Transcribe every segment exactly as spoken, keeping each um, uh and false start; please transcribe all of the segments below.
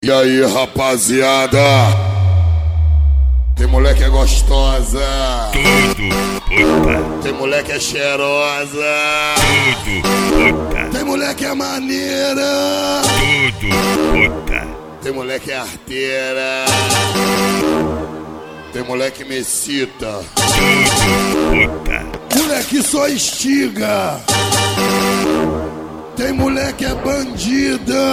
E aí, rapaziada? Tem mulher que é gostosa. Tudo, puta. Tem mulher que é cheirosa. Tudo, puta. Tem mulher que é maneira. Tudo, puta. Tem mulher que é arteira. Tem mulher que me excita. Tudo, puta. Mulher que só estiga. Tem mulher que é bandida.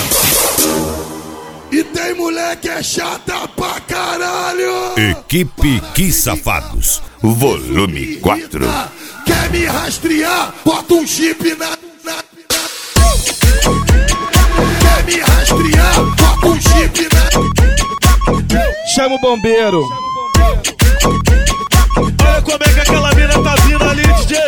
E tem mulher que é chata pra caralho. Equipe Que Safados, volume quatro. Quer me rastrear? Bota um chip na... na, na. Quer me rastrear? Bota um chip na... Chama o bombeiro. Olha como é que aquela mina tá vindo ali, D J.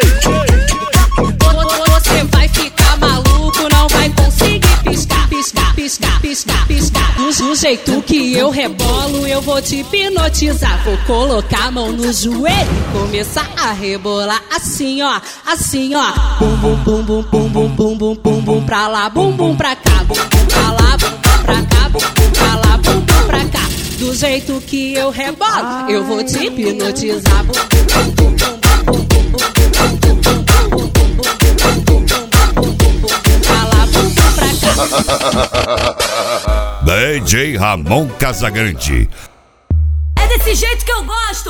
Você vai ficar maluco, não vai conseguir piscar, piscar, piscar, piscar, piscar. Do jeito que eu rebolo, eu vou te hipnotizar. Vou colocar a mão no joelho e começar a rebolar assim, ó, assim, ó. Bum, bum, bum, bum, bum, bum, bum, bum, bum, bum pra lá, bum, bum pra cá, bum, bum pra lá, bum, bum pra cá, bum, bum pra lá, bum, bum pra cá. Do jeito que eu rebolo, eu vou te hipnotizar. Bum, bum, bum, bum, bum, bum, bum, bum, bum, bum, D J Ramon Casagrande. É desse jeito que eu gosto.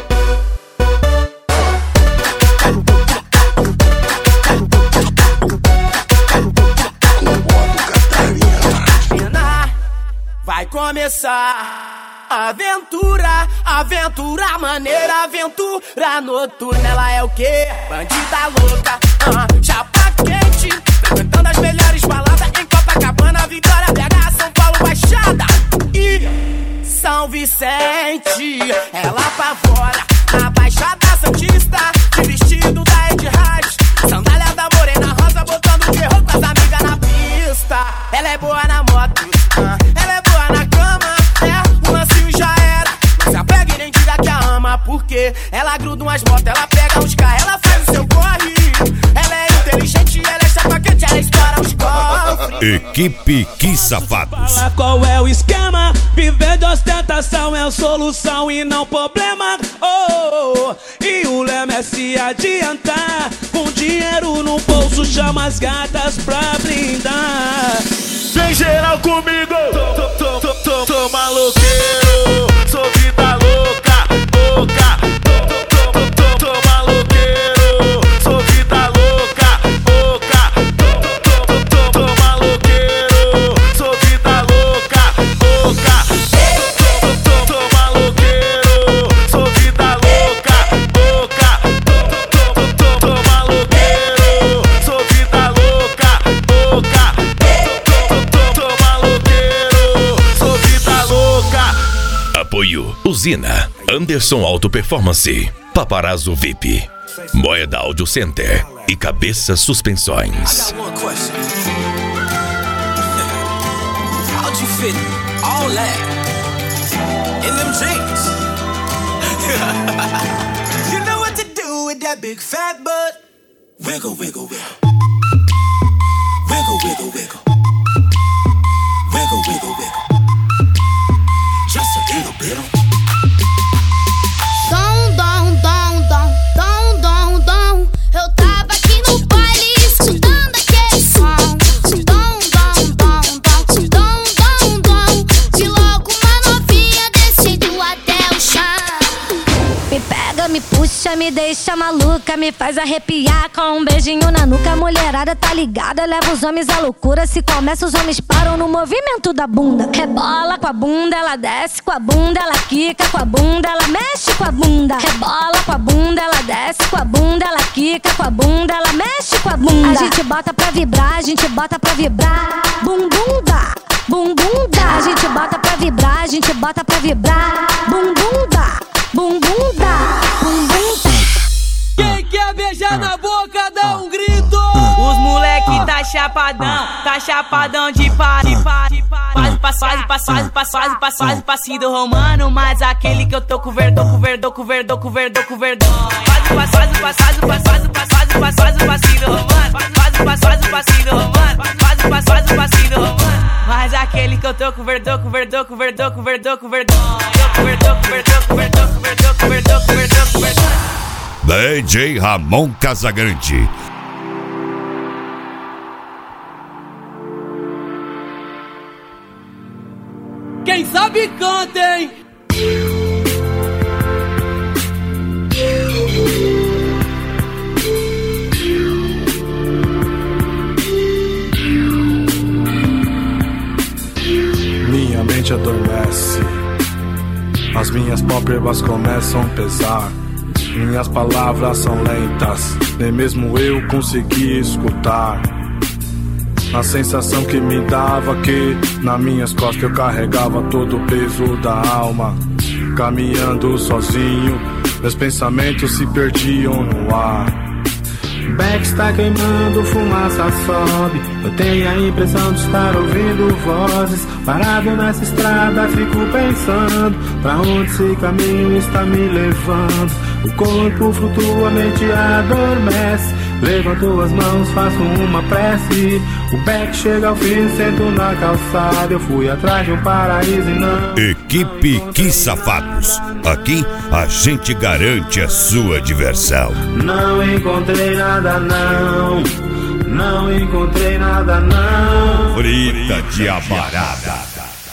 Vai começar a aventura, aventura maneira, aventura noturna. Ela é o quê? Bandida louca, uh, chapa quente, frequentando as melhores baladas em Copacabana, Vitória, B H, São Paulo, Baixada e São Vicente. Ela apavora na Baixada Santista, de vestido da Ed Harris, sandália da Morena Rosa, botando de roupa as amigas na pista. Ela é boa na moto, uh, ela é boa na cama, é, o lancinho já era. Não se apega e nem diga que a ama, porque ela gruda umas motos, ela pega uns carros, ela faz o seu corre. Ela é inteligente, ela é chapa quente, ela estoura os cofres. Equipe Que Safados. Fala qual é o esquema? Viver de ostentação é a solução e não problema. Oh, oh, oh. E o lema é se adiantar. Com dinheiro no bolso, chama as gatas pra brindar. Vem geral comigo. Tô, tô, tô, tô, tô maloqueiro. Sou vida louca, louca. Tô, tô, tô, tô, tô maloqueiro. Sou vida louca, louca. Tô, tô, tô, tô, tô maloqueiro. Sou vida louca, louca. Tô, tô, tô maloqueiro. Sou vida louca, louca. Tô, tô, tô, tô maloqueiro. Sou vida louca, louca. Apoio Usina, Anderson Auto Performance, Paparazzo V I P, Moeda Audio Center e Cabeça Suspensões. Wiggle, wiggle, wiggle. Wiggle, wiggle, wiggle. Wiggle, wiggle, wiggle. Just a little bit. Dom, dom, dom, dom, dom, dom, dom. Eu tava aqui no baile escutando aquele som. Dom, dom, dom, dom, dom, dom, dom. De logo uma novinha decidiu até o chão. Me pega, me puxa, me deixa maluca, me faz arrepiar com um beijinho na nuca. A mulherada tá ligada, leva os homens à loucura. Se começa, os homens param no movimento da bunda. Rebola com a bunda, ela desce com a bunda, ela quica com a bunda, ela mexe com a bunda. Rebola com a bunda, ela desce com a bunda, ela quica com a bunda, ela mexe com a bunda. A gente bota pra vibrar, a gente bota pra vibrar. Bum bum dá, bum bum dá. A gente bota pra vibrar, a gente bota pra vibrar. Bum bum dá, bum bum dá, bum bum dá. Quem quer beijar na boca, dá um grito. Os moleque tá chapadão, tá chapadão de pá, de pá, de pá. Faz, faz, faz, faz, faz, faz, faz, faz, faz, passinho do romano. Mas aquele que eu tô com verdão, com verdão, com verdão, com verdão, com verdão. faz, faz, faz, faz, faz, faz, faz, faz, faz o passinho romano, faz, faz, faz o passinho romano, faz, faz, faz o passinho romano. Mas aquele que eu tô com verdão, com verdão, com verdão, com verdão, com verdão, com verdão, com verdão, com verdão, com verdão, com verdão, com verdão, com verdão. D J Ramon Casagrande. Quem sabe canta, hein? Minha mente adormece, as minhas pálpebras começam a pesar. Minhas palavras são lentas, nem mesmo eu consegui escutar. A sensação que me dava que nas minhas costas eu carregava todo o peso da alma. Caminhando sozinho, meus pensamentos se perdiam no ar. Beck está queimando, fumaça sobe. Eu tenho a impressão de estar ouvindo vozes. Parado nessa estrada, fico pensando pra onde esse caminho está me levando. O corpo flutua, a mente adormece. Levanto as mãos, faço uma prece. O Beck chega ao fim, sento na calçada. Eu fui atrás de um paraíso e não... Equipe Que Safados. Aqui a gente garante a sua diversão. Não encontrei nada não, não encontrei nada não. Frita de abarada.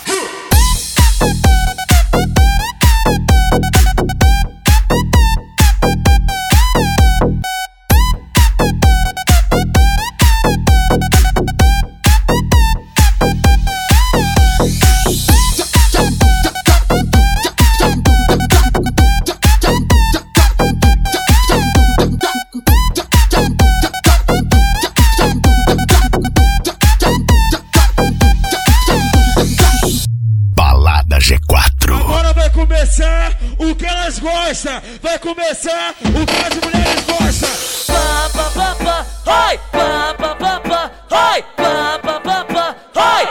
G quatro. Agora vai começar o que elas gostam. Vai começar o que as mulheres gostam. Pa pa pa pa, oi, pa pa pa pa, oi, pa pa pa pa, oi.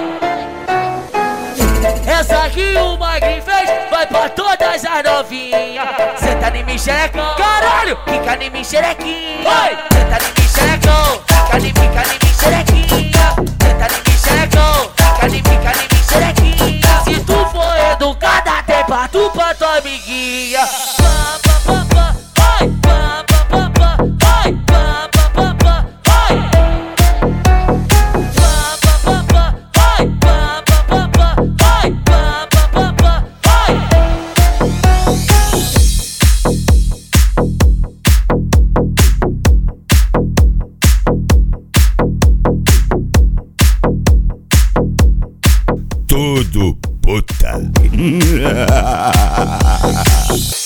Essa que o Magri fez vai pra todas as novinhas. Senta em mim, xerecão. Caralho, fica em mim, xerequinha. Oi, senta em mim, xerecão. Fica em mim, fica em mim, xerequinha. Senta em mim, xerecão. Fica em mim, fica em mim, xerequinha. Se tu for educada, tem pra tu, pra tua amiguinha. Pa pa pa pa, oi, pa pa pa pa, oi, pa pa pa pa, oi. Pa pa pa pa, oi, pa pa pa pa, oi, pa pa pa pa, oi. Tudo puta.